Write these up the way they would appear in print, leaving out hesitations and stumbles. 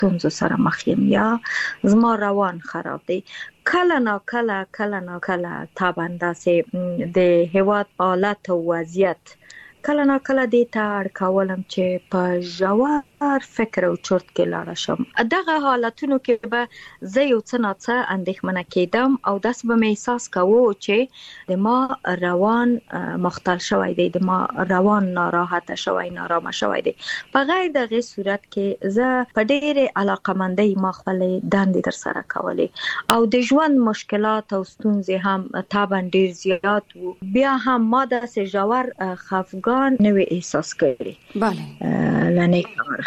ستونزو سره مخ یم یا زما روان خراب دی. کله نا کله طبعا داسې د هیواد حالت او وضعیت کله نا کله دې ته اړ کولم چې په ژور فکر او چرت کې لاړ شم. دغه حالتونو کې به زه یو څه نه څه اندېښمنه کېدم او داسې به مې احساس کوو چې د ما روان مختل شوی دی، د ما روان ناراحته شوی، نارامه شوی دی. په غیر دغه صورت کې زه په ډېرې علاقمندۍ ما خپلې دندې ترسره کولې او د ژوند مشکلات او ستونزې هم طبعا ډېر زیات وو. بیا هم ما داسې ژور خفګان نه وی احساس کړی. بله لنه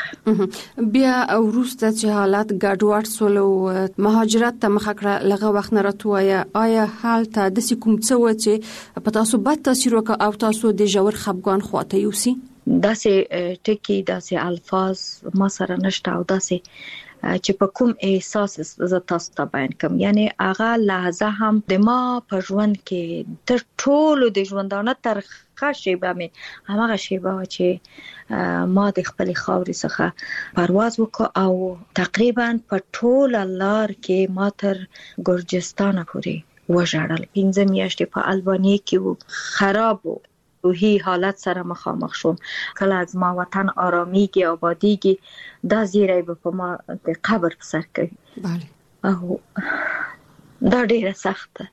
کار بیا وروسته چې حالات ګډوډ سول او مهاجرت ته مخه کړه، لغه وخت نه راتوایا آیا حال ته د کوم څه و چې په تاسو بد تاثیر وکړ او تاسو د ژور خفګان خواته یوسي؟ داسې ټکی داسې الفاظ ما سره نشته او داسې چې په کوم احساس ز تاسو ته بیان کوم. یعنی هغه لحظه هم د ما په ژوند کې تر ټولو د ژوندانه ترخه شیبه مې همغه شیبه چې ما د خپل خاورې څخه پرواز وکړ او تقریبا په ټول لار کې ما تر ګرجستان پورې وژړل. 15 میاشتې په البانیه کې وو، خراب وو، روحي حالت سره مخامخ شوم. کله از ما وطن آرامیږي آبادیږي دا زیری به په ما د قبر په سر کوي. بله او دا ډیره سخته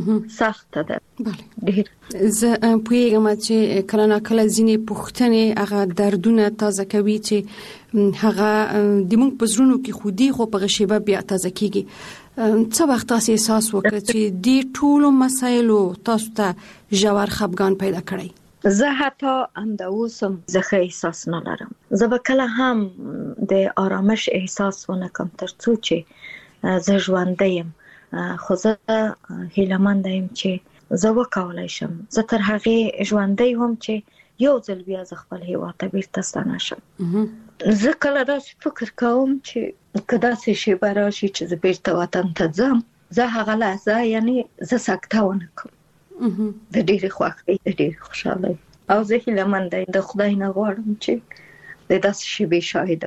ده. بله ډیر زه پوهیږم چې کله نا کله ځینې پوښتنې هغه دردونه تازه کوي چې هغه د موږ په زړونو کې خودي خو په غشيبه بیا تازه کیږي. څه وخت تاسو احساس وکړ چې د ټولو مسایلو تاسو ته ژور خفګان پیدا کړی؟ زه حتی همدا اوسم زه احساس نه لرم. زه به کله هم د آرامش احساس ونه کوم تر څو چې زه ژوندی یم. خو زه هیله‌مند یم چې زه وکولای شم. زه تر هغه ژوندی هم چې یو ځل بیا ز خپل هیواد ته بیرته ستنه شم. زه کله داسې فکر کوم چې کدا سه شی براشي چې زه بیرته وطن ته ځم، زه هغه لحظه یعنی زه سکته ونه کوم. د ډېر خوښۍ، د ډېر خوشاله او زه هیله‌مند یم د خدای نه غواړم چې د داسې شی به شاهد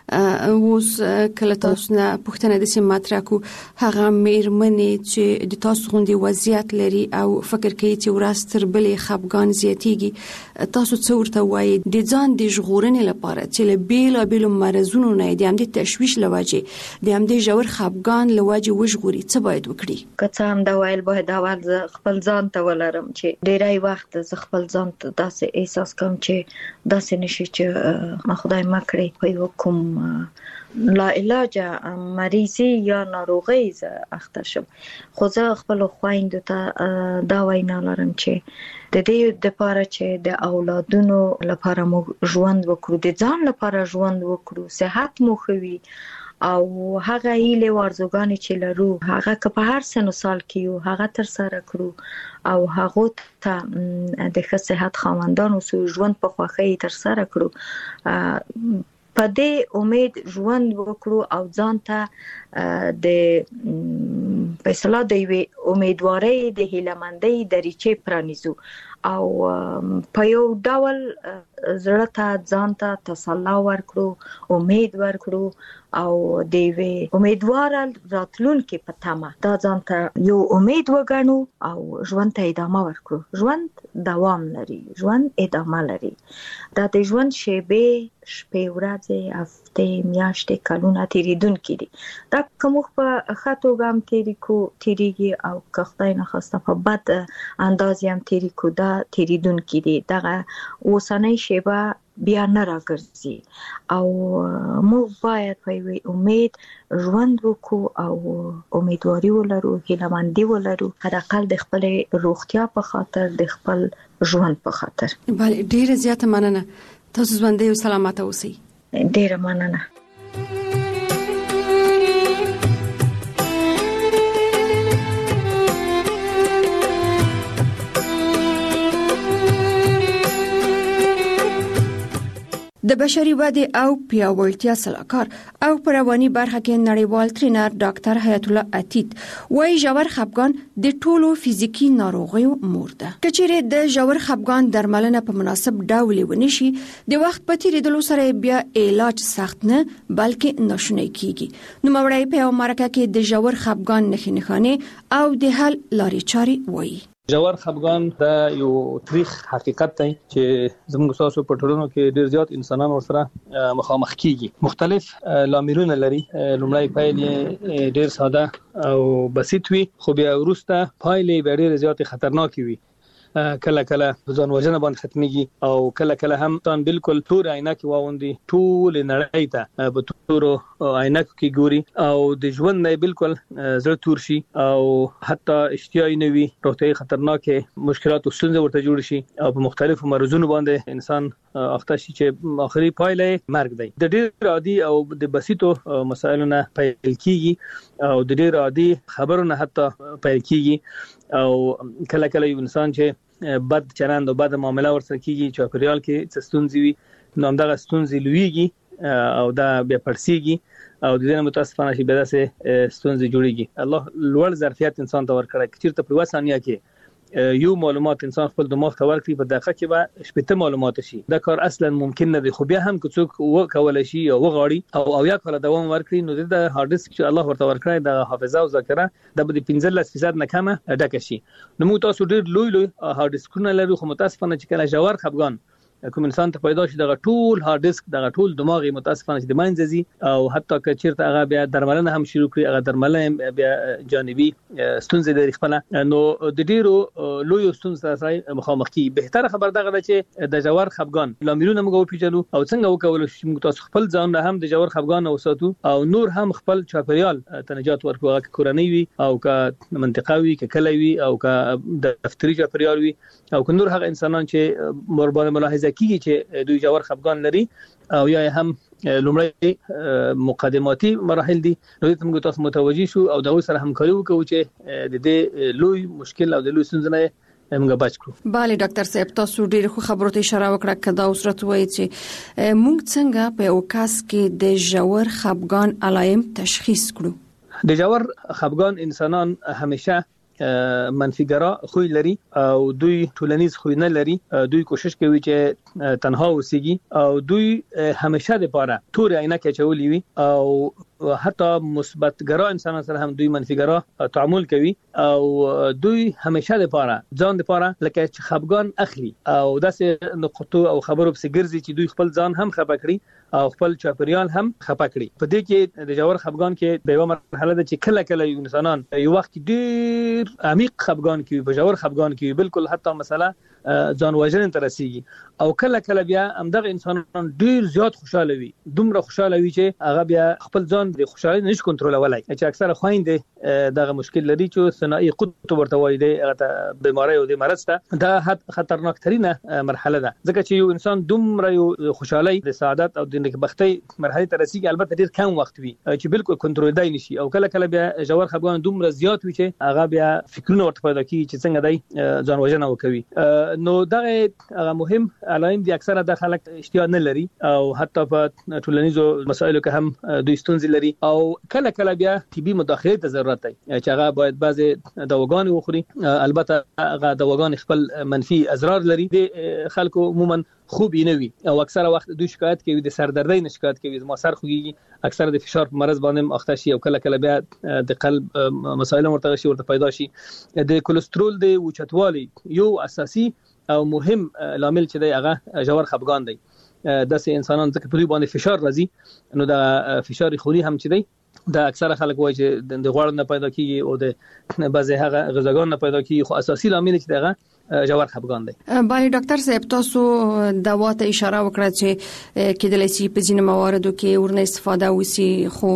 اوس کله تاسو نه پوښتنه د سیم مطرح کو هغه میرمنې چې د تاسو غوندي وضعیت لري او فکر کوي چې ورستر بلې خفګان زیاتیږي، تاسو څه ورته وایي د ځان د ژغورنې لپاره چې له بیلابیلو مرزونو نه د همدې تشویش لوجه د همدې ژور خفګان لوجه وژغوري؟ څه باید وکړي؟ که څه هم دا ویل باید اول خپل ځان ته ولرم چې ډیری وخت ز خپل ځان ته داسې احساس کوم چې داسې نشي چې ما خدای مکړي په یو کوم لا علاج مریضي یا ناروغي ز اخته شم. خو زه خپل خويندو ته دا وینا لرم چې د دې د لپاره چې د اولادونو لپاره مو ژوند وکړو، د ځان لپاره ژوند وکړو، صحت مو خوي او هغه ایله ورزګانی چې لرو هغه که په هر سن سال کې یو هغه تر سره کړو او هغه ته د ښه صحت خاوندانو سو ژوند په خوخه تر سره کړو. په دې امید ژوند وکړو او ځان ته د فیصله دی امیدواري د هیلمندۍ دریچې پرانیزو او په یو ډول زړه ته ځان ته تسلا ورکړو، امید ورکړو او د امیدوار راتلونکي په تمه دا ځان ته یو امید وګڼو او ژوند ته ادامه ورکړو. ژوند دوام لري، ژوند ادامه لري. دا د ژوند شپې ورځې هفته میاشتې کلونه تیریدونکي دي. دا کوم په خاطو غم تیریږي او که خدای نخواسته په بد انداز هم تیریکو دا تیریدونکي دي. دغه اوسنۍ شیبه بیا نه راګرځي او موږ باید په یوه امید ژوند وکړو او امیدواري ولرو، هیله‌مندي ولرو، حداقل د خپل روغتیا په خاطر، د خپل ژوند په خاطر. بله ډیره زیاته مننه. تاسو ژوندۍ او سلامته اوسئ. ډیره مننه. د د بشري ودې او پیاوړتیا سلاکار او په رواني برخه کې نړیوال ټرینر ډاکټر حیات الله عتیق وايي ژور خپګان د ټولو فزیکی ناروغیو مور ده. کچېرې د ژور خپګان درملنه په مناسب ډول ونشي د وخت په تیریدلو سره بیا علاج سخت نه بلکې ناشونی کیږي. نو مورای په امریکا کې د ژور خپګان نښې او د حل لارې چارې وایي. ژور خپګان دا یو تاریخ حقیقت دی چې زموږ تاسو په ټولنو کې ډیر زیات انسانان ورسره مخامخ کیږي. مختلف لاملونه لري. لومړی پایلې ډیر ساده او بسيط وي، خو بیا وروسته پایلې ډیر زیات خطرناک وي. کله کله ځان وژنه باندې ختميږي او کله کله هم تان بالکل تور عینکې واوندي ټول نړۍ ته په تور عینکو کې ګوري او د ژوند نه بالکل زړه تور شي او حتی اشتیاي نه وي، روغتيایي خطرناکه مشکلات او ستونزې ورته جوړ شي او په مختلفو مرزونو باندې انسان اخته شي چې اخري پایله مرګ دی. د ډېر عادي او د بسيطو مسایلو نه پیل کیږي او د ډېر عادي خبرو نه حتی پیل کیږي او کله کله یو انسان چې بد چلند او بد معامله ورسره کیږي چې پریال کې ستونزې وي نو همدغه ستونزې لویږي او دا بیا پرسیږي او د دې متاسفانه شي به داسې ستونزې جوړيږي. الله لوړ ظرفیت انسان ته ورکړي چې تر په وسانیا کې یو معلومات انسان خپل دماغ ته ورکړي په دقیقه کې به شپږ معلومات شي. دا کار اصلا ممکن نه دی، خو بیا هم که څوک وکول شي او وغاړي او یا کله دوام ورکړي نو د هارد ډیسک چې الله ورته ورکړي د حافظه او ذاکره د 15% نه کمه ډکه شي. نو موږ تاسو ډیر لوی هارد ډیسکونه لرو، خو متاسفانه چې کله ژور خپګان کوم انسان ته پیدا شي دغه ټول هارد ډیسک دغه ټول دماغي متاسفانه چې د ماینځي او حتی که چیرته هغه بیا درملنه هم شروع کړي هغه درملنه بیا جانبي ستونزې لري خپل نو د ډیرو لوی ستونزې سره مخامخ کی. بهتره خبر دغه ده چې د ژور خپګان لاملونه موږ پیژنو او څنګه وکول شي موږ تاسو خپل ځان هم د ژور خپګان او ساتو او نور هم خپل چاپیریال تنجات ورکو هغه کورنۍ وي او که منطقوي که کلوي او که دفتري چاپیریال وي او که نور هغه انسانان چې مربوطه ملاحظه کیږي چې دوی ژور خپګان لري او یا هم لومړی مقدماتي مراحل دي نو موږ تاسو متوجي شو او دغه سره همکاري وکړو چې د دې لوی مشکل او د لوی ستونزې نه موږ بچ کړو. bale ډاکټر صاحب تاسو ډیر خو خبرو ته اشاره وکړه کدا اوسرت وایي چې موږ څنګه په اوکاس کې د ژور خپګان علائم تشخیص کړو. د ژور خپګان انسانان همیشه منفیګرا خوې لري او دوی ټولنیز خوې نه لري. دوی کوشش کوي چې تنها اوسېږي او دوی همیشه د پاره تور عینکې چولې وي او حتی مثبت ګرا انسانان سره هم دوی منفیګرا تعامل کوي او دوی همیشه د پاره ځان د پاره لکه چې خپګان اخلي او داسې نقطو او خبرو په ګرځي چې دوی خپل ځان هم خپه کړي او خپل چاپیریال هم خپه کړي. په دې کې د ژور خپګان کې د یو مرحله ده چې کله کله انسانان یو وخت ډیر عمیق خپګان کوي، په ژور خپګان کې بالکل حتی مثلا ځان وژنې ته رسیږي او کله کله بیا همدغه انسانان ډیر زیات خوشاله وي، دومره خوشاله وي چې هغه بیا خپل ځان د خوشالۍ نشي کنټرولولای. چې اکثره خويندې دغه مشکل لري چې ثنائي قطب ورته وایي دی هغه بیماری او د مرض ته دا خطرناک ترينه مرحله ده ځکه چې یو انسان دومره یو خوشالۍ د سعادت او د نیکبختۍ مرحله ته رسیږي البته ډیر کم وخت وي چې بالکل کنټرول دی نشي او کله کله بیا ژور خپګان دومره زیات وي چې هغه بیا فکرونه ورته پیدا کوي چې څنګه دی ځان وژنه وکوي. نو دغه مهم علائم دي اکثره د خلک اشتیا نه لري او حتی په ټولنیزو مسایلو کې هم دوی ستونزې لري او کله کله بیا طبي مداخله ته ضرورت دی چې هغه باید بعضي دواګان وخوري. البته هغه دواګان خپل منفي اضرار لري. د خلکو عموما خوب نه وي او اکثره وخت دوی شکایت کوي د سردردۍ نه شکایت کوي، ما سر خوږي، اکثره د فشار په مرز باندې اخته شي او کله کله بیا د قلب مسایل ورته پیدا شي. د کولیسټرول د اوچتوالي یو اساسي او مهم لامل چې دی هغه ژور خپګان دی. داسې انسانان ځکه په دوی باندې فشار راځي نو د فشار خوني هم چې دی دا اکثره خلک وایي چې د غوړ نه پیدا کیږي او د بعضی هغه غذاګان نه پیدا کیږي، خو اساسي لامل چې دغه ژور خپګان دی. bale ډاکټر صاحب تاسو دوا ته اشاره وکړه چې کېدلای شي په ځینو مواردو کې ورنه استفاده وسی، خو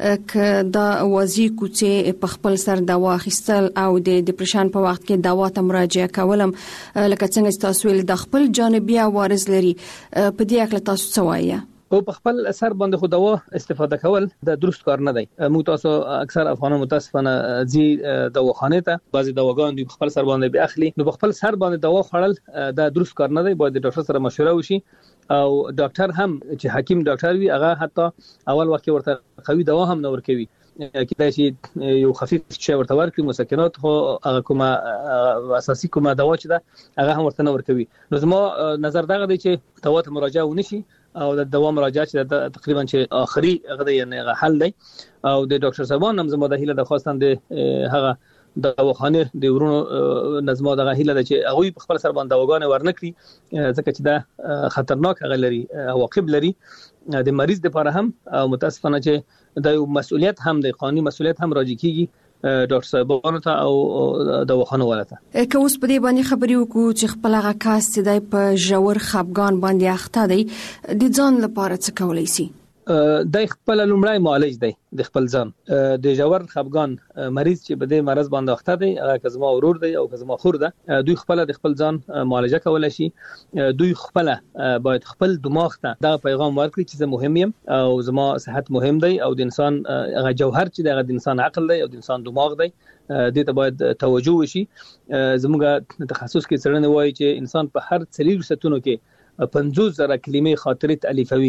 ک دا وازی کوڅه په خپل سر دوا اخیستل او د ډیپریشن په وخت کې دوا ته مراجعه کولم لکه څنګه تاسو ویل د خپل جانبي عوارض لري، په دې اړه تاسو څه وایي؟ او په خپل اثر باندې خو دوا استفاده کول د درست کار نه دی. موږ تاسو اکثر افغانان متاسفانه ځي دواخانه ته بعضي دواګان دوی خپل سر باندې به اخلي نو په خپل سر باندې دوا خوړل د درست کار نه دی. باید د ډاکټر سره مشوره وشي او ډاکټر هم چې حکیم ډاکټر وي هغه حتی اول وخت ورته قوي دوا هم نه ورکوي کله چې یو خفیف شی ورته ورکړي مسکنات خو هغه کومه اساسي کومه دوا چې ده هغه هم ورته نه ورکوي. نو زما نظر دغه دی چې دوا ته مراجعه ونشي او د دوا مراجعه چې تقریبا چې اخري هغه یعنی حل دی او د ډاکټر صاحبان هم زما د هیله درخواستم د هغه د دواخانه د ورونو نظم دغه هیله ده چې هغه په خپل سر باندې دواګانې ورنکړي ځکه چې دا خطرناک هغه لري عواقب لري د مریض لپاره هم او متاسفانه چې د مسؤلیت هم د قانوني مسؤلیت هم راځي کیږي ډاکټر صاحبانو ته او دواخانه ولته. که اوس په دې باندې خبرې وکړو چې خپل هغه کاس چې د په ژور خپګان باندې اخته دی د ځان لپاره څه کولای شي؟ د خپل لومړی معالج دی د خپل ځان د ژور خپګان مریض چې په دې مرض باندې اخته دی هغه کزما ورور دی او کزما خور ده دوی خپل د خپل ځان معالجه کولای شي. دوی خپل باید خپل دماغ ته دا پیغام ورکړي چې زه مهم یم او زما صحت مهم دی او د انسان هغه جوهر چې د انسان عقل دی او د انسان دماغ دی دې ته باید توجه وشي. زموږ تخصص کې څرنه وایي چې انسان په هر 4 ساعتونو کې 50,000 کلمې خاطرې تالیفوي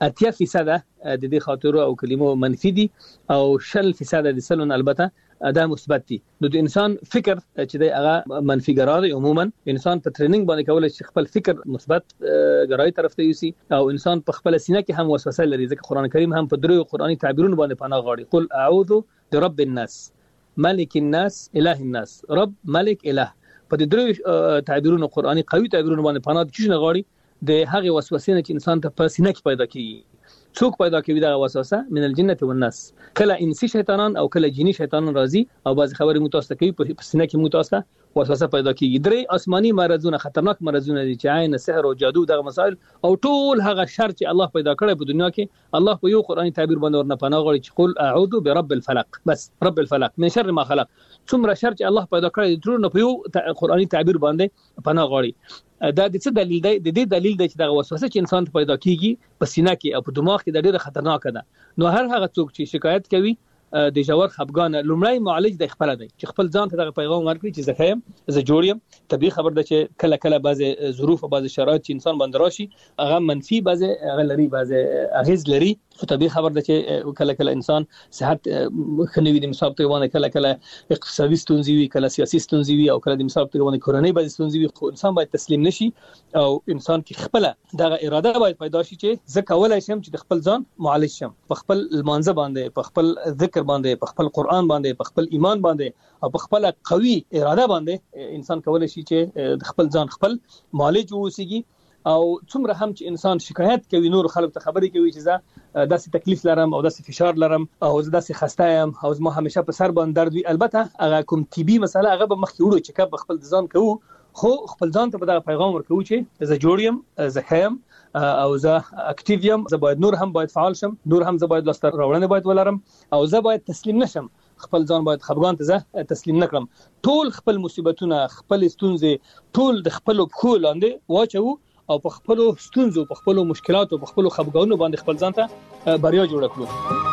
80% د دې خاطرو او کلمو منفي دي او 10% د سلون البته دا مثبت دي. نو د انسان فکر چې د هغه منفي ګرا دی عموما انسان په ټریننګ باندې کولای شي خپل فکر مثبت ګرای طرف ته یوسي او انسان په خپل سینه کې هم وسوسه لري ځکه قران کریم هم په درو قرآني تعبیرونو باندې پناه غواړي. قل اعوذ برب الناس ملک الناس اله الناس رب ملک اله په درو تعبیرونو قرآني قوي تعبیرونو باندې پناه د چی غواړي د هغه وسوسې نه چې انسان ته په سینه کې پیدا کیږي. څوک پیدا کوي دا وسوسه من الجنه والناس کله انسی شیطانان او کله جنی شیطانان راځي او بعض خبرې متوسط کوي په سینه کې متوسط وسوسه پیدا کیږي. درې آسماني مرزونه خطرناک مرزونه دي چې عین سحر او جادو دغه مسائل او ټول هغه شر چې الله پیدا کړی په دنیا کې الله په یو قرآني تعبیر باندې ورنه پناه غواړي چې قل اعوذ برب الفلق بس رب الفلق من شر ما خلق. څومره شر چې الله پیدا کړی ټول نه په یو قرآني تعبیر باندې پناه غواړي. دا د څه دلیل دی؟ د دې دلیل دی چې دا وسوسه چې انسان ته پیدا کیږي په سینه کې او په دماغ کې د ډېر خطرناک ده. نو هر هغه څوک چې شکایت کوي د ژور خپګان لومړی معالج د خپل دی چې خپل ځان ته دغه پیغام ورکړي چې زه خیم زه جوړ یم. طبيعي خبر ده چې کله کله بعضی ظروف او بعضی شرایط چې انسان باندې راشي هغه منفي بعضی هغه لري بعضی اغیز لري. طبيعي خبر ده چې کله کله انسان صحت خنوي د مصاب ته باندې کله کله اقتصادي ستونزې وي کله سیاسي ستونزې وي او کله د مصاب ته باندې کورنۍ بعضی ستونزې وي. خو انسان باید تسلیم نشي او انسان کې خپل دغه اراده باید پیدا شي چې زه کولای شم چې د خپل ځان معالج شم په خپل المانزه باندې په خپل ذکر باندې په خپل قرآن باندې په خپل ایمان باندې او په خپل قوي اراده باندې انسان کولای شي چې د خپل ځان خپل معالج ووسیږي. او څومره هم چې انسان شکایت کوي نور خلک ته خبرې کوي چې زه داسې تکلیف لرم او داسې فشار لرم او زه داسې خسته یم او زما همیشه په سر باندې درد وي. البته هغه کوم طبي مسله هغه به مخکې وړو چې کب خپل ځان کوو خو خپل ځان ته به دا پیغام ورکوو چې زه جوړ یم زه خیم او زه اکټیو یم زه باید نور هم باید فعال شم نور هم زه باید لاسته راوړنه باید ولرم او زه باید تسلیم نشم. خپل ځان باید خپګان ته زه تسلیم نکړم. ټول خپل مصیبتونه خپل ستونزې ټول د خپل پخو لاندې واچو او په خپل ستونزو په خپل مشکلاتو په خپل خپګانونو باندې خپل ځان ته بریا جوړ کړو.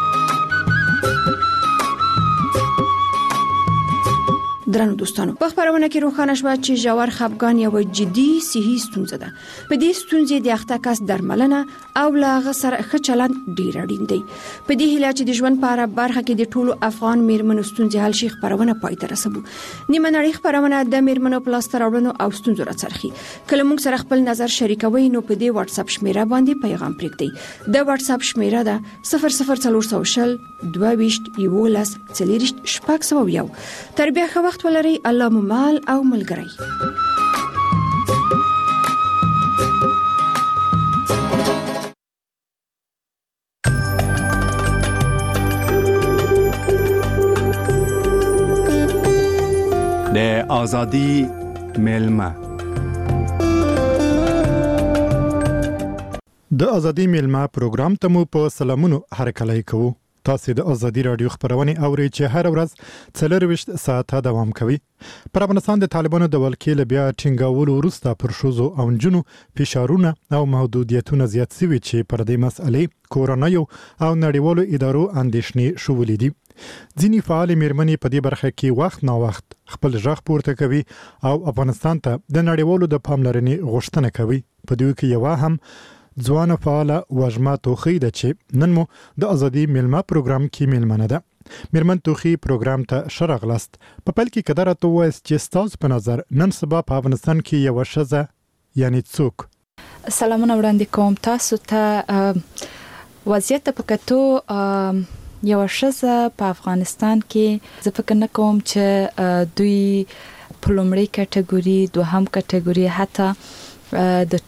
درنو دوستانو په خبرونه کې روښانه شوه چې ژور خپګان یو جدي صحي ستونزه ده. په دې ستونزې د اخته کس درملنه او لا غسر ښه چلند ډیر اړین دی. په دې هیله چې د ژوند په اړه برخه کې د ټولو افغان میرمنو ستونزې حل شي خبرونه پای ته رسوو. نیمه نړۍ خبرونه د میرمنو په لاس راوړنو او ستونزو راڅرخي. کله موږ سره خپل نظر شریکوي نو په دې واتس اپ شمیره باندې پیغام پرېږدئ. د واتس اپ شمیره ده 00400 22 11 40 شپږ. تر بیا ښه وخت ولري. الله مو مال او ملګری. د آزادی میلمه د آزادی میلمه پروګرام ته مو په سلامونو هرکلی کوو. تاسو د آزادی رادیو خبرونه اورئ چې هر ورځ 24 ساعته دوام کوي. پر افغانستان د طالبانو د ولکې بیا ټینګاولو وروسته پر شوزو او جنو فشارونه او محدودیتونه زیات شوي چې پر دې مسئلې کورونایي او نړیوالو ادارو اندېښنې شولې دي. ځینې فعال میرمنې په دې برخه کې وخت نا وخت خپل ژغ پورته کوي او افغانستان ته د نړیوالو د پاملرنې غوښتنه کوي. په دې کې یو هم ځوان فعال وژما توخی د چې نن مو د ازادي میلمه پروګرام کې میلمنه ده میرمن توخی پروګرام ته شرغلست په پل کې قدرت وایس چې ستاسو په نظر نن سبا په افغانستان کې یو شزه یعنی څوک سلامونه وړاندې کوم تاسو ته وضعیت په کتو یو شزه په افغانستان کې زه فکر نه کوم چې دوی په لومړی کټګوري دوهم کټګوري حتی د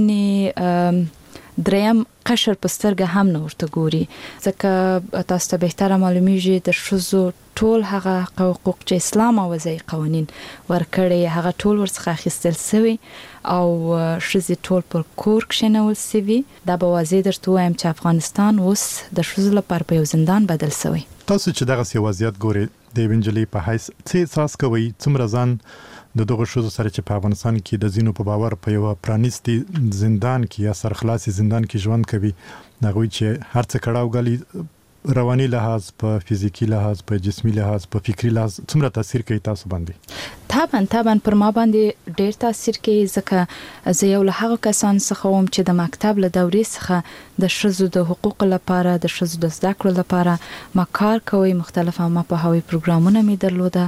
ټولنې دریم قشر په سترګه هم نه ورته ګوري ځکه تاسو ته بهتره معلومیږي د شذو ټول هغه حقوق چې اسلام او وضعي قوانين ورکړي هغه ټول ورڅخه اخیستل شوی او شذې ټول پر کور کښنول شوی دا به واضح درته وایم چې افغانستان اوس د شذو لپاره په یو زندان بدل شوی تاسو چې دغه سی وضعیت ګوري د وینجلی په حیث څه احساس کوي څومره ځان د دغه شوزو سره چې په افغانستان کې د زینو په باور په یو پرانیستي زندان کې یا سرخلاصي زندان کې ژوند کوي دغه چې هر څه کړهو غلي رواني لحاظ په فزیکی لحاظ په جسمي لحاظ په فکری لحاظ څومره تاثیر کوي تاسو باندې طبعا پر ما باندې ډېر تاثیر کوي ځکه زه یو له هغه کسان څخه وم چې د مکتب له دورې څخه د شذو د حقوق لپاره د شذو د زده کړو لپاره ما کار کوي مختلف ما په هوی پروګرامونه می درلوده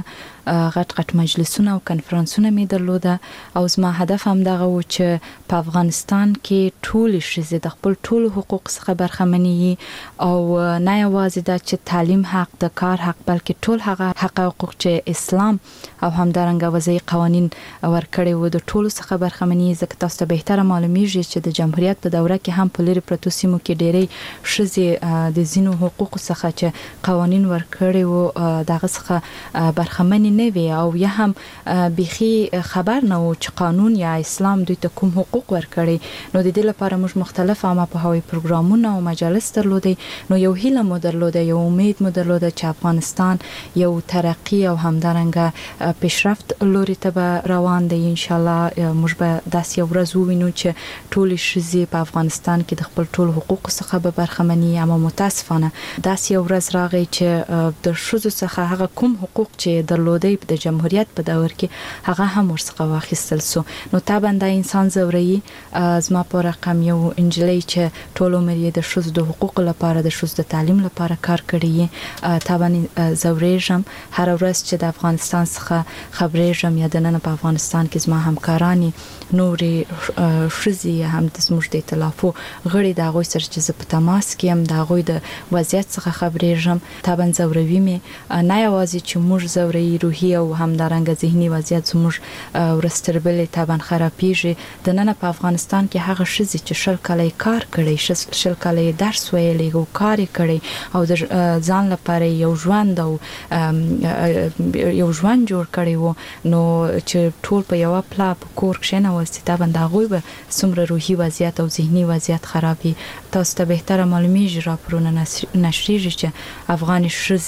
غټ مجلسونه او کنفرانسونه می درلوده او زما هدف هم دغه و چې په افغانستان کې ټول شذې د خپل ټول حقوق څخه برخمنې او نه یوازې د تعلیم حق د کار حق بلکې ټول هغه حقوق چې اسلام او همدارنګه وضعي قوانين ورکړي وو د ټولو څخه برخمنې ځکه تاسو ته بهتره معلومیږي چې د جمهوریت په دوره کې هم په لری پروتو سیمو کې ډېری شذې د زینو حقوق څخه چې قوانين ورکړي وو دغه څخه برخمنې نه وي او یا هم بيخي خبر نه و چې قانون یا اسلام دوی ته کوم حقوق ورکړي نو د دې لپاره موږ مختلف عامه په هوی پروګرامونه او مجالس درلودي نو یو هیله مو درلوده یو امید مو درلوده چې افغانستان یو ترقی او همدارنګه پیشرفت لوري ته روان دی ان شاء الله موږ به داس یو ورځ ووینو چې ټول شذې په افغانستان کې د خپل ټول حقوق څخه به برخمني اما متاسفانه داس یو ورځ راغی چې د شذو څخه هغه کوم حقوق چې درلودي د جمهوریت په دور کې هغه هم ورڅخه واخیستل سو نو طبعا د انسان زوري زما په رقم یو انجلی چې ټول عمر یې د شذو د حقوق لپاره د شذو د تعلیم لپاره کار کړی طبعا زوريجم هر ورځ چې د افغانستان څخه خبرېجم یا د نن په افغانستان کې زما همکارانی نورې شذې هم د زموږ د ائتلافو غړي د غوي سره چې په تماس کې هم د غوي د وضعیت څخه خبرېجم طبعا زوروي مې نه یوازې چې موږ زوري روحي او همدارنګه ذهني وضعیت زموږ ورستربلې طبعا خرابېږي د نن په افغانستان کې هغه شذې چې شل کال کار کړي شل کال درس ویلي او کار کړي او د ځان لپاره یو ژوند او یو ژوند جوړ کړي وو نو چې ټول په یو پلا په کور کې نه وستي طبعا د غوي به څومره روحي وضعیت او ذهني وضعیت خرابي تاسو ته بهتره معلومیږي راپورونه نشریږي چې افغان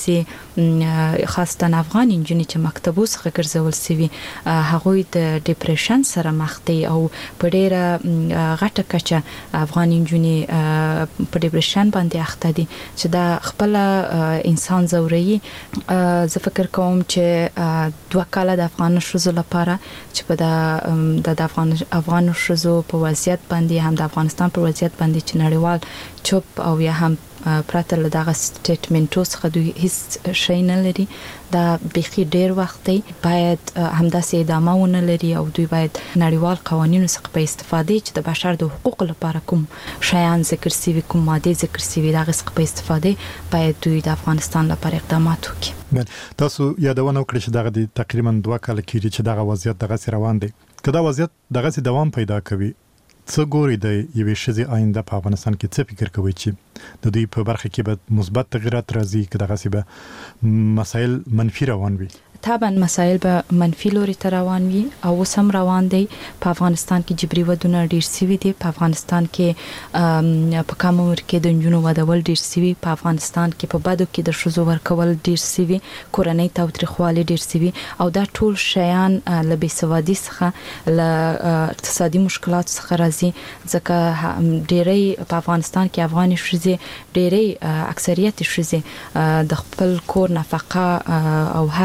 شذې خاصه افغان انجنې چې مکتبو څخه ګرځول سوي هغه د ډیپریشن سره مخ دي او په ډیره غټه کچه افغان انجنې په ډیپریشن باندې اخته دي چې دا خپل انسان زوري زه فکر کوم چې 2 کال د افغان شذو لپاره چې په د افغان شذو په وضعیت باندې هم د افغانستان په وضعیت باندې چې نړیوال چوپ او یا هم پرته له دغه سټیټمنټو څخه دوی هیڅ شي نه لري دا بيخي ډیر وخت دی باید همداسې ادامه ونه لري او دوی باید نړیوال قوانینو څخه په استفاده چې د بشر د حقوق لپاره کوم شیان ذکر سوي کوم ماده ذکر سوي دغه څخه په استفاده باید دوی د افغانستان لپاره اقدامات وکړي تاسو یادونه وکړئ چې دغه تقریبا 2 کال کېږي چې دغه وضعیت دغه روان دی کله وضعیت دغه دوام پیدا کوي څه ګوري د یوې شذې آینده په افغانستان کې څه فکر کوي چې د دوی په برخه کې به مثبت تغیرات راځي که دغه سی به مسایل منفي روان وي طبعا مسائل به منفي لوري ته روان وي او سم روان دي په افغانستان کې جبري ودونه ډیر سوي دي په افغانستان کې په کوم ور کې د جنونو ودول ډیر سوي په افغانستان کې په بدو کې د شذو ورکول ډیر سوي کورنۍ تاوتریخوالي ډیر سوي او دا ټول شیان له بېسوادي څخه له اقتصادي مشکلات څخه راځي ځکه ډیری په افغانستان کې افغان شذې ډیری اکثریت شذې د خپل کور نفقه او هر څه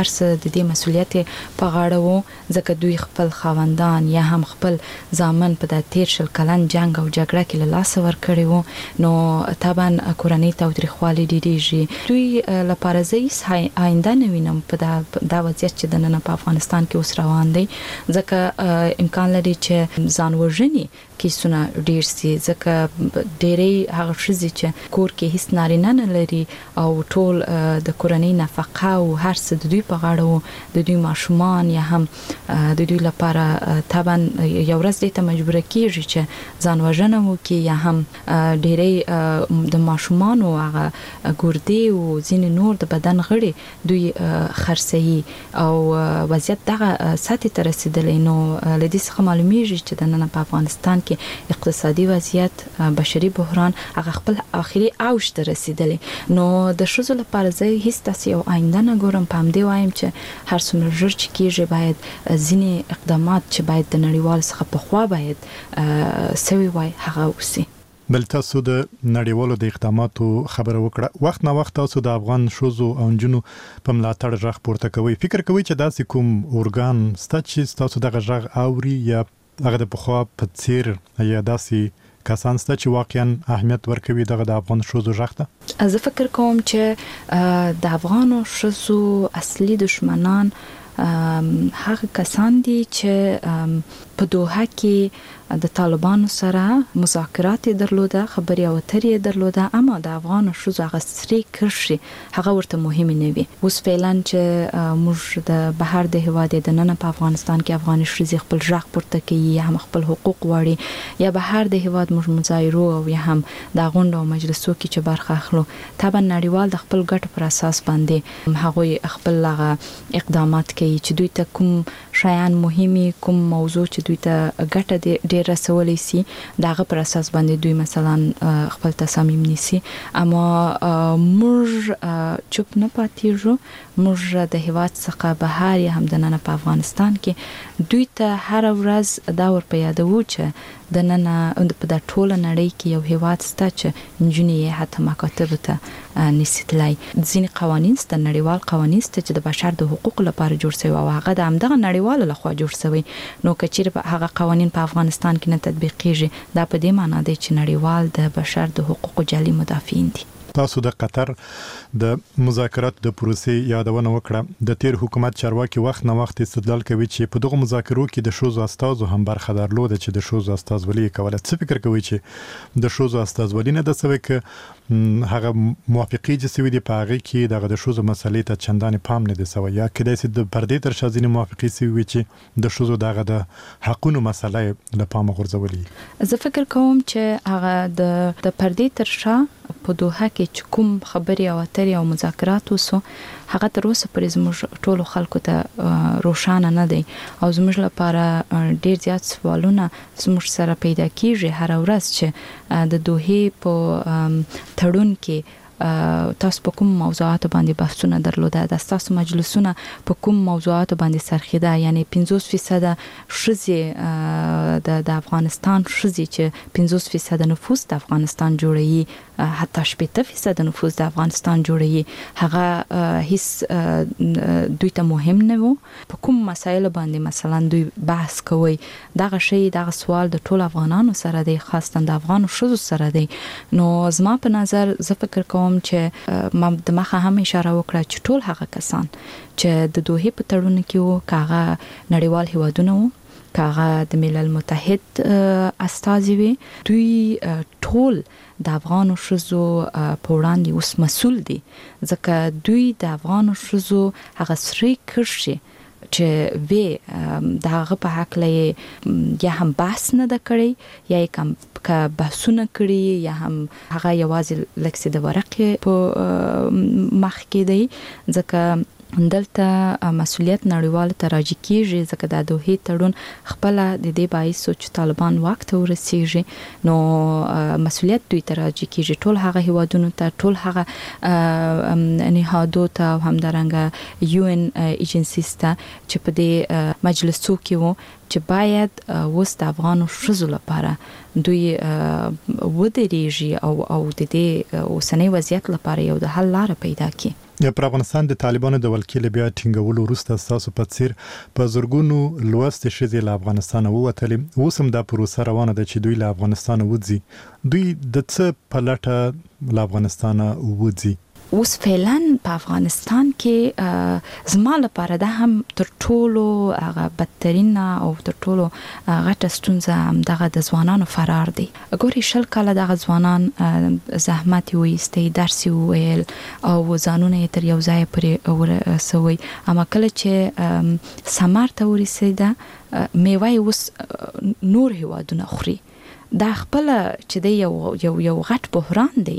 د دې مسولیت په غاړه وو ځکه دوی خپل خاوندان یا هم خپل ځامن په د 13 کلن جنگ او جګړه کې له لاس ور کړی وو نو طبعا کورنۍ تاوتریخوالي ډیریږي دوی لپاره زه آینده نه وینم په دا وضعیت چې د نن په افغانستان کې اوس روان دی ځکه امکان لري چې ځان وژني کیسونه ډیر سي ځکه ډېری هغه شذې چې کور کې هیڅ نارینه نه لري او ټول د کورنۍ نفقه او هر څه د دوی په غاړه وو د دوی ماشومان یا هم د دوی لپاره طبعا یو ورځ دې ته مجبور کیږي چې ځان وژنه وکړي یا هم ډېری د ماشومان او هغه ګردې او ځینې نور د بدن غړي دوی خرڅي او وضعیت دغه سطح ته رسیدلی نو لدې څخه معلومیږي چې د نن په افغانستان کې اقتصادي وضعیت بشري بحران هغه خپل اخري اوج ته رسیدلی نو د شذو لپاره زه هیڅ تاسو یو آینده نه ګورم په همدې وایم چې هر څومره ژر چې کېږي باید ځینې اقدامات چې باید د نړیوال څخه په خوا باید سوي وای هغه وسی بل تاسو د نړیوالو د اقداماتو خبره وکړه وخت نه وخت تاسو د افغان شوزو او جنو په ملاتړ ژغ پورته کوي فکر کوي چې داسې کوم اورګان ستاسو چې تاسو دغه ژغ اوري یا هغه د پخوا په څیر یا داسې کسان ستاسو چې واقعا اهمیت ورکوي دغه د افغان شوزو ژغ ته زه فکر کوم چې د افغانو شوزو اصلي دشمنان هغه کسان دي چې په دوحه کې د طالبانو سره مذاکرات درلوده خبري او اترې درلوده اما د افغان شوزو هغه سری کرشي هغه ورته مهم نه وي اوس فعلا چې موږ د بهر د هواد د نن په افغانستان کې افغان شوزي خپل ژغ پورته کوي یا هم خپل حقوق وړي یا بهر د هواد موږ مظاهرو او یا هم د غونډو او مجلسو کې چې برخه اخلو طبعا نړیوال د خپل ګټ پر اساس باندې هغه خپل اقدامات کوي چې دوی ته کوم شایان مهمي کوم موضوع چې دوی ته ګټه ډیر رسولي سي دغه پر اساس باندې دوی مثلا خپل تصامیم نیسي اما موږ چوپ نه پاتېږو موږ د هواد څخه بهر یا هم د نن په افغانستان کې دوی ته هر ورځ دا ور په یادو چې د نن په د ټوله نړۍ کې یو هواد ستا چې انجنیری حتی مکاتب ته نسیتلای ځینې قوانین ست نړیوال قوانین ست چې د بشر د حقوق لپاره جوړ شوی او هغه د همدغه نړیوال لخوا جوړ شوی نو کچیر په هغه قوانین په افغانستان کې نه تطبیق کیږي دا په دې معنی دی چې نړیوال د بشر د حقوقو جالي مدافعین دي تاسو د قطر د مذاکرات د پروسې یادونه وکړه د تیر حکومت چارواکي وخت نه وخت استدلال کوي چې په دغه مذاکرو کې د شوزو استازو هم برخه درلوده چې د شوزو استازولي کوله څه فکر کوي چې د شوزو استازولي نه د سوي ک هغه موافقي چې سوي دی په هغه کې دغه د شوزو مسلې ته چندان پام نه دی سوي یا کله چې د پردې تر شازینې موافقي سوي چې د شوزو دغه د حقونو مسلې له پام غورځولي زه فکر کوم چې هغه د پردې تر شا په دوحه کې کوم خبري او اترې او مذاکرات وسو هغه تر اوسه پرې زموږ ټولو خلکو ته روښانه نه دی او زموږ لپاره ډیر زیات سوالونه زموږ سره پیدا کیږي هر ورځ چې د دوحه په تړون کې تاسو په کوم موضوعات باندې بحثونه درلوده د تاسو مجلسونه په کوم موضوعات باندې سرخیده یعنی 50% شذې د افغانستان شذې چې 50% نفوس د افغانستان جوړي حتی 70% نفوس د افغانستان جوړي هغه هیڅ دوی ته مهم نه وو په کوم مسایل باندې مثلا دوی بحث کوي دغه شی دغه سوال د ټول افغانانو سره دی خاصه د افغانو شذو سره دی نو زما په نظر زه فکر کوم چې ما د مخه هم اشاره وکړه چې ټول هغه کسان چې د دوحه په تړون کې وو کاغه نړیوال هیوادونه وو کاغه د ملل متحد استازي وي دوی ټول د افغانو شذو په وړاندې اوس مسؤل دي ځکه دوی د افغانو شذو هغه سری کرشي چې وی دغه په حق لې یا هم بحث نه د کړی یا کوم کا بحثونه کړی یا هم هغه یوازې لکه د ورقې په مخ کې دی ځکه دلته مسؤلیت نړیوال ته راځي کیږي ځکه د دوحه تړون خپل د دې باعث چې طالبان وخت ورسیږي نو مسؤلیت دوی ته راځي کیږي ټول هغه هیوادونو ته ټول هغه نهادو ته همدارنګه یو ان ایجنسیز ته چې په دې مجلسو کې وو چې باید وس د افغانو شذو لپاره دوی ودرېږي او د دې اوسنۍ وضعیت لپاره یو د حل لار پیدا کړي پر افغانستان د طالبانو د ولکې بیا ټینګولو وروسته تاسو په څیر په زورګونو لوستې شې له افغانستان ووتلې، اوس هم دا پروسه روانه ده چې دوی له افغانستان وځي. دوی د څه په لټه له افغانستان وځي؟ اوس فعلا په افغانستان کې زما لپاره ده هم تر ټولو هغه بدترین او تر ټولو غټه ستونزه هم دغه د ځوانانو فرار دی. ګوري شل کاله دغه ځوانان زحمت وایستي، درس ویل او ځانونه تر یو ځای پرې ورسوي، اما کله چې ثمر ته ورسېده میوه اوس نور هیوادونه خوري. دا خپل چې دی یو غټ بحران دی،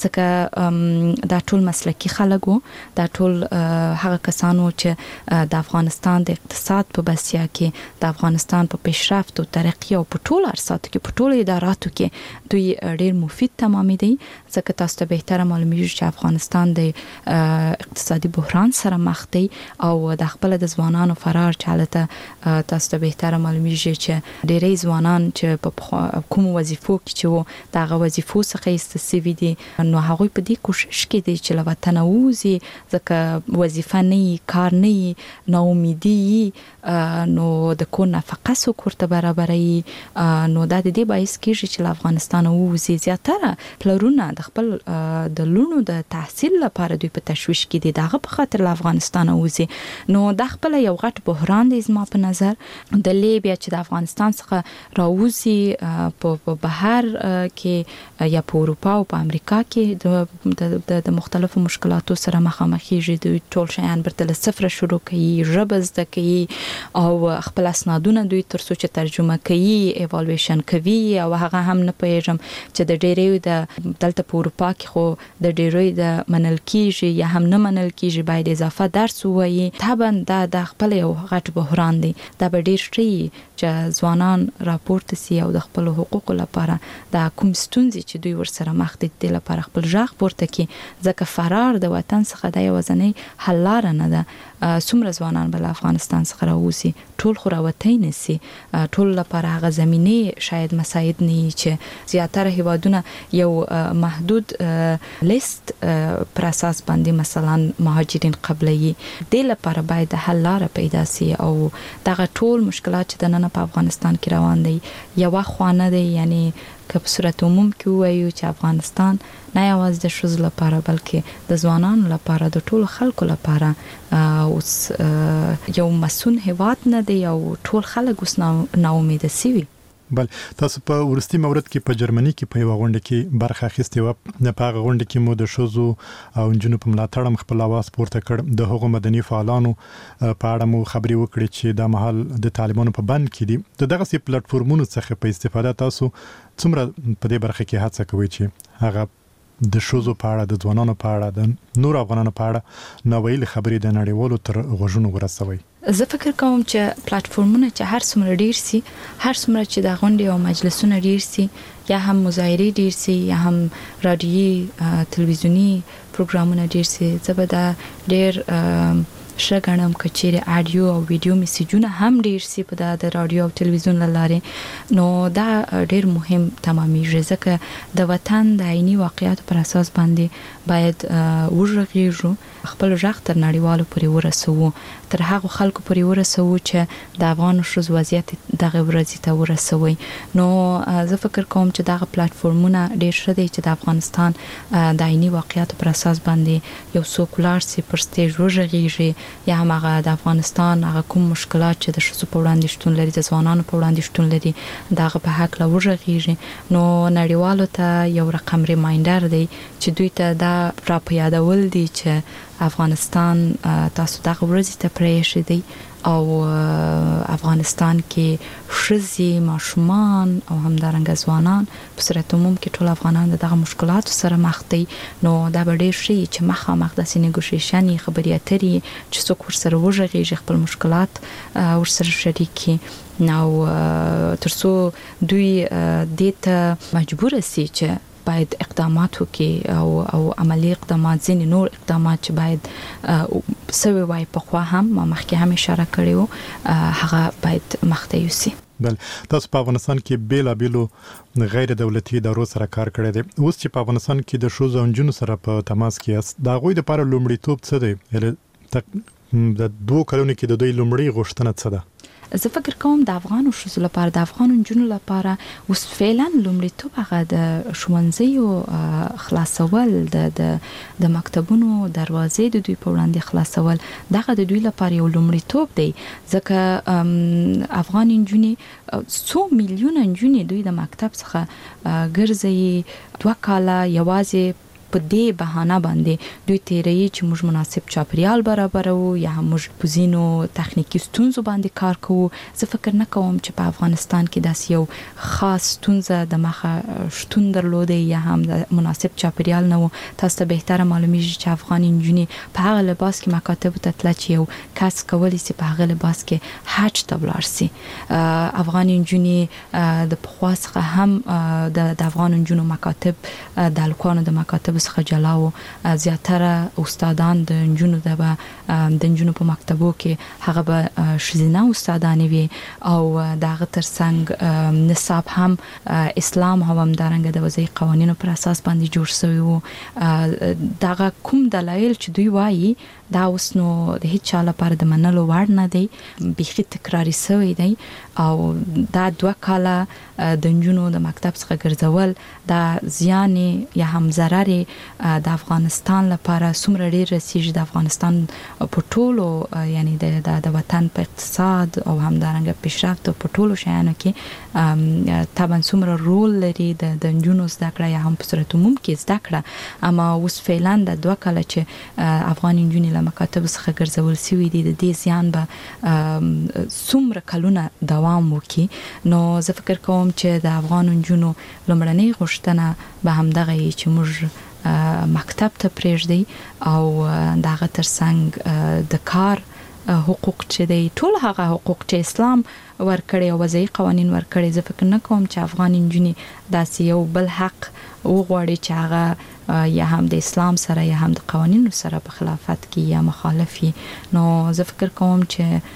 ځکه دا ټول مسلکی خلک وو، دا ټول هغه کسانو چې د افغانستان د اقتصاد په بسیا کې، د افغانستان په پیشرفت او ترقی او په ټول ارساتو کې، په ټول اداراتو کې دوی ډیر مفید تمامېدي. ځکه تاسو ته بهتره معلومیږي چې افغانستان د اقتصادي بحران سره مخ دی او د خپل د ځوانانو فرار چالته تاسو ته بهتره معلومیږي چې ډیری ځوانان چې په کوم وظیفو کې چې وو دغه وظیفو څخه استسوي دي، نو هغه په دې کوشش کې دي چې له وطن ووځي، ځکه وظیفه نه کار نه نو امیدي نو د کور نفقه سو کوړه برابرې، نو دا د دې باعث کیږي چې له افغانستان ووځي. زیاتره پلرونه د خپل د لونو د تحصیل لپاره دوی په تشویش کې دي، دغه په خاطر له افغانستان ووځي. نو د خپل یو غټ بحران دی زما په نظر. د لیبیا چې د افغانستان څخه راوځي په بهر کې یا په اروپا او په امریکا کې د مختلفو مشکلاتو سره مخامخېږي. دوی ټول شیان برته له صفر شروع کوي، ژبه زده کوي او خپل اسنادونه دوی ترڅو چې ترجمه کوي، ایوالویشن کوي، او هغه هم نه پېژم چې د ډېرې د دلته په اروپا کې خو د ډېرې د منل کېږي یا هم نه منل کېږي، باید اضافه درس ووایي. طبعا دا د خپل یو غټ بحران دی. دا به ډېر شي چې ځوانان راپورته سي او د خپل حقوقو لپاره د کوم ستونزې چې دوی ورسره مخ دي د لپاره خپل ژغ پورته کړي، ځکه فرار د وطن څخه د یوازینۍ حل لار نه ده. څومره ځوانان بل افغانستان څخه راوځي، ټول خو راوتی نسی، ټول لپاره هغه زمینه شاید مساعد نه چې زیاتره هیوادونه یو محدود لیست پر اساس باندې مثلا مهاجرین قبلي، د لپاره باید حل لار پیدا سي. او دغه ټول مشکلات چې د نن په افغانستان کې روان دي یو خوانه دي، یعنی که په صورت عموم کې وایو چې افغانستان نه یوازې د ښځو لپاره بلکې د ځوانانو لپاره، د ټولو خلکو لپاره اوس یو مسون هیواد نه دی او ټول خلک اوس نا امیده سوي. بل تاسو په ورستي مورد کې په جرمني کې په یو غونډه کې برخه اخیستې و. په هغه غونډه کې مو د ښځو او نجونو په ملاتړ خپل आवाज پورته کړ. د هغو مدني فعالانو په اړه مو خبري وکړې چې د مهال د طالبانو په بند کې دي. دغه سي پلیټفارمونو څخه په استفاده تاسو څومره په دې برخه کې هڅه کوئ چې هغه د ښځو په اړه، د ځوانانو په اړه، د نور افغانانو په اړه نوویل خبرې د نړیوالو تر غوږونو ورسوي؟ زه فکر کوم چې پلیټفارمونه چې هر څومره ډیر سي، هر څومره چې د غونډې او مجلسونه ډیر سي، یا هم مظاهرې ډیر سي، یا هم رادیوي تلویزیونی پروګرامونه ډیر سي، زه به دا ډیر شګنم کچېره اډیو او ویډیو میسجونه هم ډیر سي په د رادیو او تلویزیون لاره. نو دا ډیر مهم تمامېږي، ځکه د وطن د عیني واقعیت پر اساس باندې باید وژغېږو، خپل ژغ تر نړیوالو پورې ورسوو، تر هغه خلکو پورې ورسوو چې د افغان ښځو وضعیت دغه ورځې ته ورسوي. نو زه فکر کوم چې دغه پلیټفارمونه ډیر ښه دي چې د افغانستان د عیني واقعیت پر اساس باندې یو څوک لاړ سي پر سټیج وژغېږي، یا هم هغه د افغانستان هغه کوم مشکلات چې د ښځو په وړاندې شتون لري، د ځوانانو په وړاندې شتون لري، دغه په حق لا وژغېږي. نو نړیوالو ته یو رقم ریمایندر دی چې دوی ته دا را په یادول دي چې افغانستان تاسو دغه ورځې ته پرېښی دی او افغانستان کې ښځې، ماشومان او همدارنګه ځوانان په صورت عموم کې ټول افغانان دغه مشکلاتو سره مخ دي. نو دا به ډېر شي چې مخامخ داسې نیګوشیشن خبرې اترې چې څوک ورسره وژغېږي، خپل مشکلات ورسره شریک کړي، نو ترڅو دوی دې ته مجبور سي چې باید اقدامات وکړي او عملی اقدامات، ځینې نور اقدامات چې باید سوي وای په خوا هم ما مخکې هم اشاره کړې وو، هغه باید مخته یوسي. بل تاسو په افغانستان کې بیلابیلو غیر دولتي ادارو سره کار کړی دی. اوس چې په افغانستان کې د ښځو او نجونو سره په تماس کې یاست، د هغوی لپاره لومړیتوب څه دی؟ د 2 کلونو کې د دوی لومړی غوښتنه څه ده؟ زه فکر کوم د افغانو ښځو لپاره، د افغانو نجونو لپاره اوس فعلا لومړیتوب هغه د ښوونځیو خلاصول، د مکتبونو دروازې د دوی په وړاندې خلاصول، دغه د دوی لپاره یو لومړیتوب دی. ځکه افغان نجونې 100 میلیونه نجونې دوی د مکتب څخه ګرځي 2 کاله یوازې په دې بهانه باندې دوی تیري چې موږ مناسب چاپریال برابرو یا موږ په زینو تخنیکی ستونزو باندې کار کوو. زه فکر نه کوم چې په افغانستان کې داسې یو خاص ستونزه د مخه شتون درلوده یا هم د مناسب چاپریال نه و. تاسو ته بهتره معلومیږي چې افغاني نجونې په هغه لباس کې مکاتب ته تلل چې یو کس کولی سي په هغه لباس کې حج ته ولاړ سي. افغاني نجونې د پخوا څخه هم د افغان نجونو مکاتب د الکوانو د مکاتب څخه جلاو. زیاتره استادان د نجونو د نجونو په مکتبو کې هغه به شزینه استادان وي او دغه ترڅنګ نصاب هم اسلام هم دارنګ د وضعي قوانینو پر اساس باندې جوړ شوی وو. دغه کوم دلایل چې دوی وایي دا اوس نو د هیڅ چا لپاره د منلو وړ نه دی، بيخي تکراری شوی دی او دا 2 کاله د نجونو د مکتب څخه ګرځول دا زیان یا هم ضرر د افغانستان لپاره څومره ډیر رسیږي د افغانستان په ټولو یعنی د وطن په اقتصاد او هم دارنګ پیشرفت په ټولو شیانو کې طبعا څومره رول لري د نجونو زده کړه یا هم په صورت عموم کې زده کړه. اما اوس فعلا د 2 کاله چې افغان نجونې مکاتب څخه ګرځول شوی دي د دې زیان به څومره کلونه دوام وکړي. نو زه فکر کوم چې د افغان نجونو لومړنۍ غوښتنه به هم دغه چې موږ مکتب ته پرېږدي او دغه ترڅنګ د کار حقوق چې دی ټول هغه حقوق چې اسلام ورکړي او وضعي قوانین ورکړي. زه فکر نه کوم چې افغان نجونې داسې یو بل حق وغواړي چې هغه یا هم د اسلام سره یا هم د قوانینو سره په خلافت کې یا مخالفي. نو زه فکر کوم چې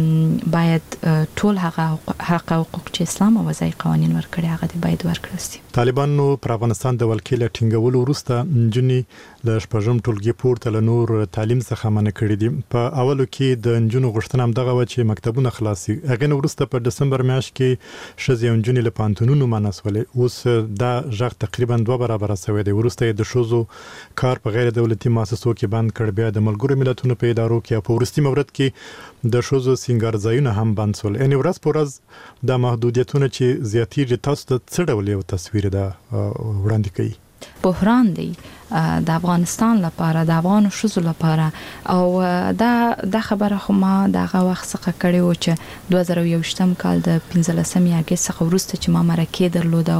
باید ټول هغه حقوق چې اسلام او وضعي قوانین ورکړي هغه باید ورکړل شي. طالبانو پر افغانستان د ولکې له ټینګولو وروسته نجونې د شپږم ټولګي پورته له نور تعلیم څخه منع کړي دي. په اولو کې د نجونو غوښتنه هم دغه و چې مکتبونه خلاصي. هغه نو وروسته په دسمبر میاشت کې ښځې او نجونې له پانتونونو منع شولې. اوس دا ژغ تقریبا 2 برابره شوی دی. وروسته د ښځو کار په غیر دولتي مؤسسو کې بند کړ، بیا د ملګرو ملتونو په ادارو کې، په وروستي مورد کې د ښځو سینګار ځایونه هم بند شول. یعنی ورځ په ورځ د محدودیتونو چې زیاتېږي، تاسو ته څه ډول یو تصویر ده وړاندې کوي؟ بحران دی د افغانستان لپاره، د افغان ښځو لپاره. او دا خبره خو ما دغه وخت څخه کړې و چې 2021 کال د 15 اگست څخه وروسته چې ما مرکه درلوده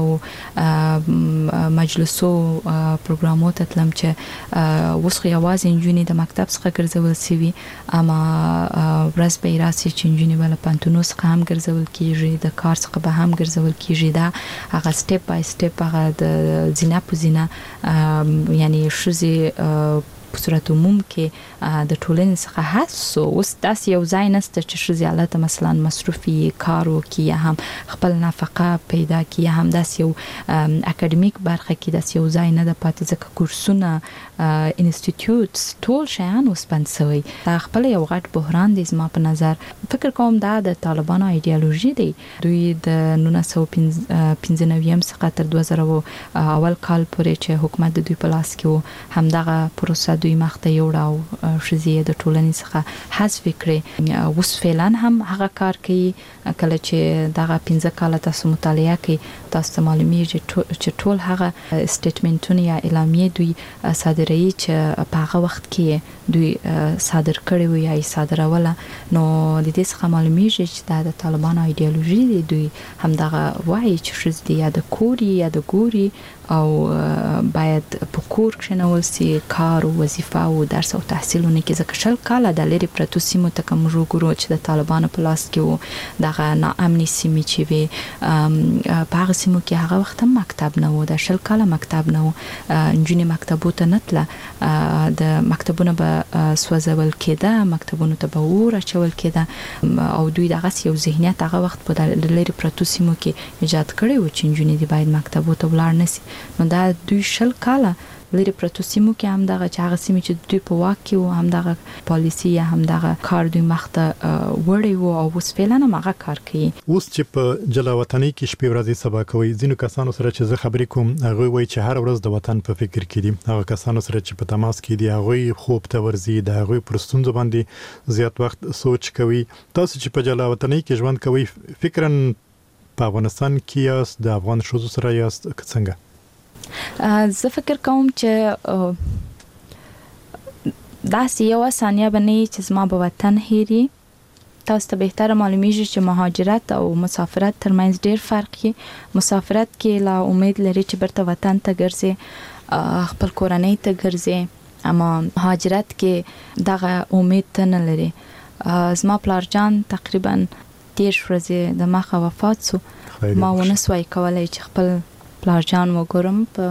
او مجلسو پروګرامو ته تلم چې اوس خو یوازې نجونې د مکتب څخه ګرځول شوي، اما ورځ به راسي چې نجونې بل پانتونو څخه هم ګرځول کیږي، د کار څخه به هم ګرځول کیږي. دا هغه سټپ بای سټپ هغه د زینا په زینا یعنی ښځې په صورت عموم کې د ټولنې څخه حسو. اوس داسې یو ځای نشته چې ښځې حالت مثلا مصرفي کار وکړي یا هم خپل نفقه پیدا کړي یا هم داسې یو اکیډمیک برخه کې داسې یو ځای نه ده پاتې، ځکه کورسونه انسټیټیوټس ټول شیان اوس بند شوي. دا خپل یو غټ بحران دی زما په نظر. فکر کوم دا د طالبانو ایډیالوژي دی. دوی د 1995 څخه تر 2000 اول کال پورې چې حکومت د دوی په لاس کې و همدغه پروسه دوی مخته یوړه او ښځې د ټولنې څخه حذف کړې. اوس فعلا هم هغه کار کوي. کله چې دغه 15 کاله تاسو مطالعه کوي تاسو ته معلومیږي چې ټول هغه سټیټمنټونه یا اعلامیې دوی صادروي چې په هغه وخت کې دوی صادر کړي وي یا صادروله. نو د دې څخه معلومیږي چې دا د طالبانو ایډیالوژي دی. دوی هم دغه وایي چې ښځې یا د کوري یا د ګوري او باید په کور کې نو سي کار او وظیفه او درس او تحصیلونه کې ځکه شل کاله د لری پرتو سیمو ته کوم ګورو چې د طالبانو په لاس کې وو دغه ناامني سیمې چې وي په هغه سیمو کې هغه وخت مکتب نه وو د شل کاله مکتب نه وو انجونی مکتبو ته نتله د مکتبونو به سوځول کېده مکتبونو ته به ور اچول کېده او دوی دغه یو ذهنیت هغه وخت په لری پرتو سیمو کې ایجاد کړی و چې انجونی دی باید مکتبو ته ولاړ نشي نو دا دوی شل کاله لری پرتو سیمو کې هم دغه چې هغه سیمې چې دوی په واک کې وو هم دغه پالیسی یا هم دغه کار دوی مخته وړي وو او اوس فعلا هغه کار کوي اوس چې په جلاوطنۍ کې شپې ورځې سبا کوي ځینو کسانو سره چې زه خبرې کوم هغه وایي چې هر ورځ د وطن په فکر کې دي هغه کسانو سره چې په تماس کې دي هغه خوب ته ورځي د هغه پرستونځ باندې زیات وخت سوچ کوي تاسو چې په جلاوطنۍ کې ژوند کوي فکرن په افغانستان کې یاست د افغان شوزو سره یاست څنګه زه فکر کوم چې دا یو ثانیه باندې چې زما په وطن هېري تاسو ته بهتره معلومیږي چې مهاجرت او مسافرت ترمنځ ډېر فرق دی مسافرت کې لا امید لري چې برته وطن ته ګرځي خپل کورنۍ ته ګرځي اما مهاجرت کې دغه امید نه لري زما پلار جان تقریبا 10 ورځې د مخه وفات شو ما ونسوي کولای چې خپل پلار جان وګورم په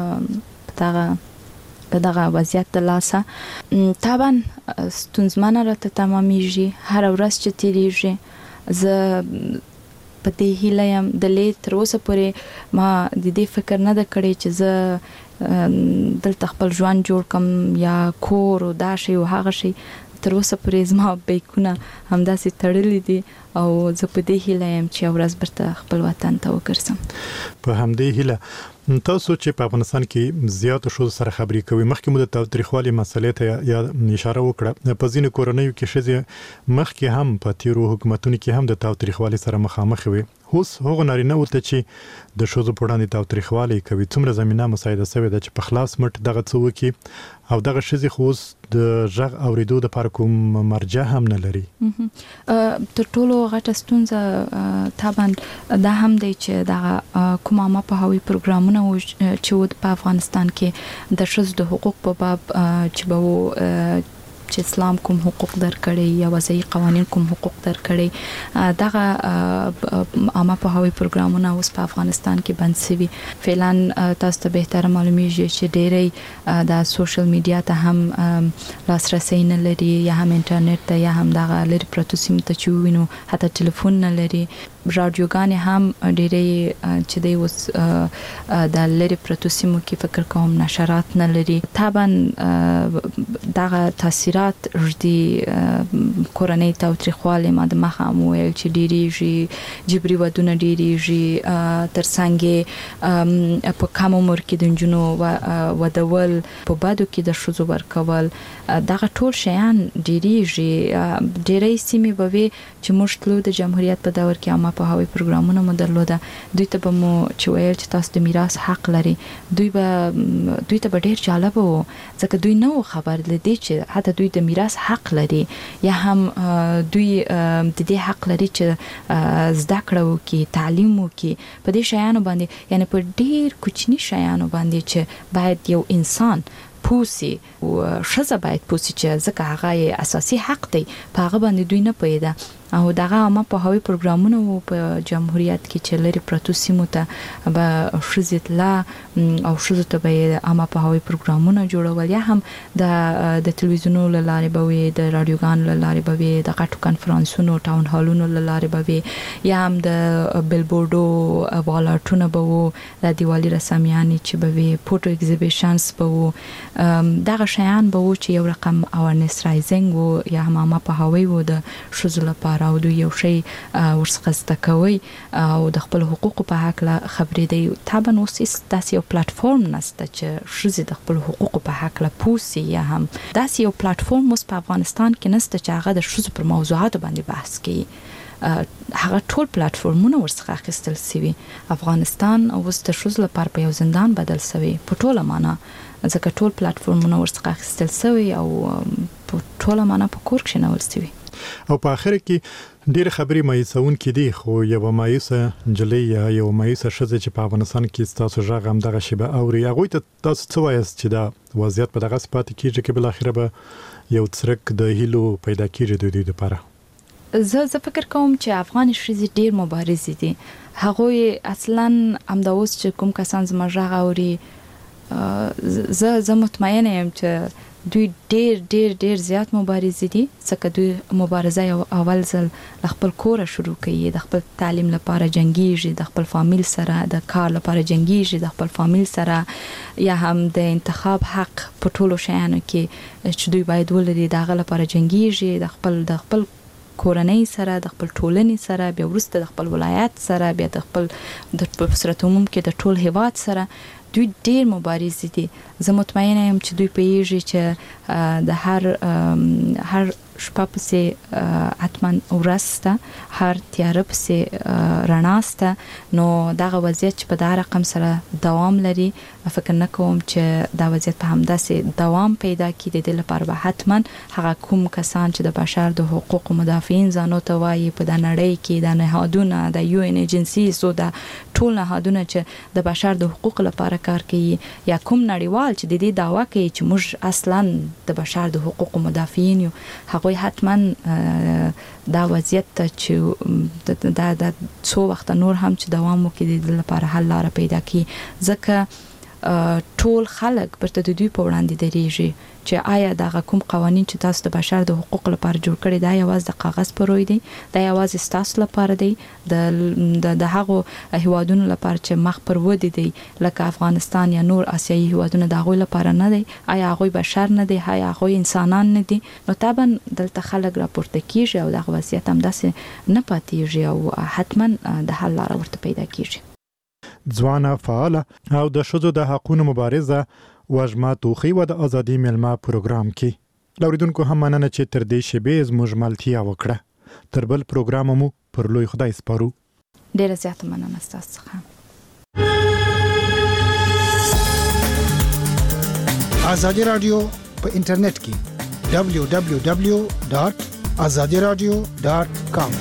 دغه وضعیت د لاسه طبعا ستونزمنه راته تمامېږي هر ورځ چې تیریږي زه په دې هیله یم د لې تر اوسه پورې ما د دې فکر نه د کړی چې زه دلته خپل ژوند جوړ کم یا کور او دا شی او هغه شی تر اوسه پورې زما بیکونه همداسې تړلې دي او زه په دې هیله یم چې ورځ برته خپل وطن ته وګرځم په همدې هیله تاسو چې په افغانستان کې زیات شو سره خبرې کوي مخکې مو د تاریخوالي مسلې ته یا اشاره وکړه په ځینو کورنیو کې شزه مخکې هم په تیرو حکومتونو کې هم د تاریخوالي سره مخامخ وي اوس هغه نارینه وته چې د شوزو په وړاندې تاریخوالي کوي څومره زمينه مساعده شوی د چې په خلاص مټ دغه څوکي او دغه شزه خوس د ژغ اوریدو د پر کوم مرجع هم نه لري تر ټولو غټه ستونزه طبعا دا هم دی چې دغه کومه ما په هوی پروګرامونه چې په افغانستان کې د شوزو د حقوق په باب چې به چې اسلام کوم حقوق درکړي یا وضعي قوانين کوم حقوق درکړي دغه عامه په هوی پروګرامونه اوس په افغانستان کې بند شوي فعلا تاسو ته بهتره معلومیږي چې ډېری د سوشل میډیا ته هم لاسرسي نه لري یا هم انټرنیټ ته یا هم دغه لري پروتو سیم ته چوینو حتی ټلیفون نه لري رادیوګان هم ډېری چې د اوس د لري پروتو سیمو کې فکر کوم نشرات نه لري طبعا دغه تاثیرات ردی کورنۍ تاریخوالي ما د مخه مو ویل چې ډېریږي جبري ودونه ډېریږي ترڅنګ په کوم عمر کې د جنونو ودول په بادو کې د شوزو ورکول دغه ټول شیان ډېریږي ډېرې سیمې به چې موږ تلو د جمهوریت په دور کې عامه په هوی پروګرامونه مو درلوده دوی ته به مو چې ویل چې تاسو د میراث حق لري دوی ته ډېر جالب وو ځکه دوی نو خبر لدی چې حتی دوی د میراث حق لري یا هم دوی د دې حق لري چې زده کړه وکړي تعلیم وکړي په دې شیانو باندې یعنی په ډېر کوچني شیانو باندې چې باید یو انسان پوسی او شزه باید پوسی چې ځکه هغه اساسي حق دی په هغه باندې دوی نه پیدا او دغه عامه په هوی پروګرامونه په جمهوریت کې چې لري پروتو سیمو ته به شزت لا او شزت ته به عامه په هوی پروګرامونه جوړول یا هم د تلویزیونونو لاره به وي د رادیوګانو لاره به وي د غټو کانفرنسونو ټاون هالونو لاره به وي یا هم د بیلبورډو والارټونو به وو د دیوالي رسمیانې چې به وي فوټو ایگزیبیشنز به وو دغه شیان به وو چې یو رقم اوورنس رایزینګ وو یا هم عامه په هوی وو د شزو لپاره او دوی یو شی ورڅخه زده کوي او د خپل حقوقو په حق لا خبرې دی طبعا اوس داسې یو پلیټفارم نشته چې شزې د خپل حقوقو په حق لا پوسی یا هم داسې یو پلیټفارم اوس په افغانستان کې نشته چې هغه د شزو پر موضوعاتو باندې بحث کوي هغه ټول پلیټفارمونه ورڅخه اخیستل شوی افغانستان اوس د شزو لپاره په یو زندان بدل شوی په ټوله معنا ځکه ټول پلیټفارمونه ورڅخه اخیستل شوی او په ټوله معنا په کور کې نه ولستوي او په اخر کې ډېر خبري مایوسون کې دي خو یو مایوسه جلې یا یو مایوسه شزه چې په افغانستان کې تاسو ژغ هم دغه شی به اوري هغه ته تاسو څه وایست چې دا وضعیت په دغه صفات کېږي چې بل اخر به یو څرک د هیلو پیدا کیږي د دې لپاره زه فکر کوم چې افغان شریز ډیر مبارز دي هغه اصلا امداوس چې کوم کسان زما ژغ اوري زه مطمئنه یم چې دوی ډیر زیات مبارز دي ځکه دوی مبارزه یو اول ځل خپل کور شروع کوي د خپل تعلیم لپاره جنگیږي د خپل فامیل سره د کار لپاره جنگیږي د خپل فامیل سره یا هم د انتخاب حق په ټولو شیانو کې چې دوی باید ولري دغه لپاره جنگیږي د خپل کورنۍ سره د خپل ټولنې سره بیا ورسته د خپل ولایت سره بیا د خپل د صورت عموم کې د ټول هیواد سره دوی ډیر مبارز دي زه مطمئنه یم چې دوی پیږي چې د هر شپه پسې اتمن ورسته هر تیار پسې رڼاسته نو دغه وضعیت چې په دا رقم سره دوام لري فکر نه کوم چې دا وضعیت په همداسې دوام پیدا کړي د لپاره به حتما هغه کوم کسان چې د بشر د حقوقو مدافعین ځانو ته وایي په د نړۍ کې د نهادونه د یو ان ایجنسیز او د ټول نهادونه چې د بشر د حقوقو لپاره کار کوي یا کوم نړیوال چې د دې دعوا کوي چې موږ اصلا د بشر د حقوقو مدافعین یو هغه حتما دا وضعیت چې دا څو وخت نور هم چې دوام وکړي د لپاره حل لاره پیدا کړي ځکه ټول خلک پرته د دوی په وړاندې درېږي چې آیا دا کوم قوانين چې تاسو د بشر د حقوقو لپاره جوړ کړی دا یوازې د کاغذ پر وای دی دا یوازې تاسو لپاره دی د هغه هیوادونو لپاره چې مخ پر ودی دی لکه افغانستان یا نور آسیایي هیوادونه دا غوي لپاره نه دی آیا هغه بشر نه دی آیا هغه انسانان نه دي نو طبعا دلته خلک راپورته کیږي او د وضعیت هم داسې نه پاتېږي او حتما د حل لاره ورته پیدا کیږي ځوانه فعال او د شذو د حقوقو مبارزه وجمه توخی و د ازادي ملما پروګرام کې لوریدونکو هم مننه چې تر دې شیبې زموږ ملتیا وکړه تر بل پروګرام مو پر لوی خدای سپارو ډیره زیاته مننه تاسو څخه ازادي رادیو په انټرنیټ کې www.azadiradio.com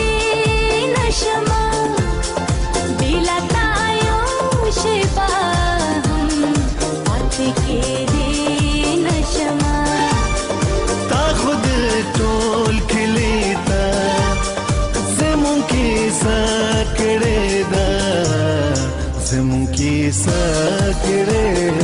Bye. زمون کی سکړې